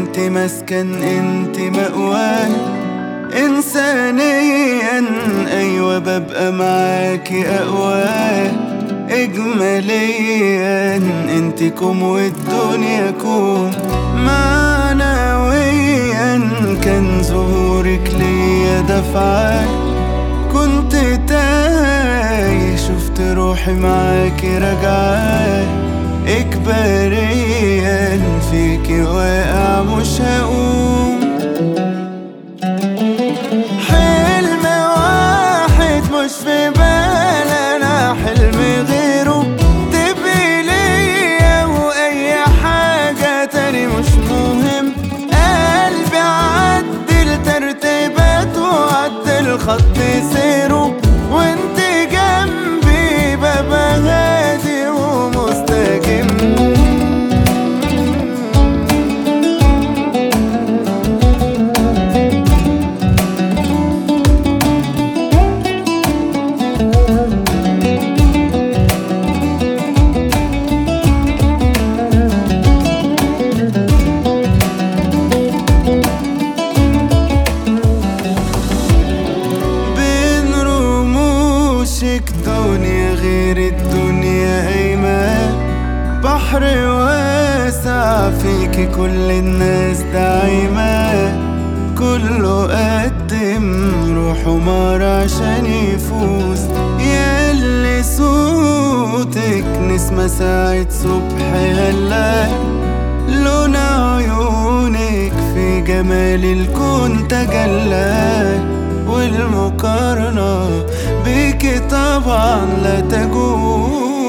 انت مسكن، انت مأواه إنسانيا. أيوة ببقى معاكي أقواه إجماليا. انت كوم والدنيا كوم معنويا. كان ظهورك ليا دفعة، كنت تايه شفت روحي معاكي راجعة إجباريا. فيكي واقع مش هقوم. حلم واحد مش في بالي أنا، حلم غيره تبقي ليا وأي حاجة تاني مش مهم. قلبي عدل ترتيباته وعدل خط سيره، وانت جنبي ببقى هادي ومستجم. دنيا غير الدنيا قايمة، بحر واسع فيكي كل الناس دايمة. كله قدم روح ومار عشان يفوز، ياللي صوتك نسمة ساعة صبح هلا. لون عيونك في جمال الكون تجلى، والمقارنة بيكي طبعا لا تجوز.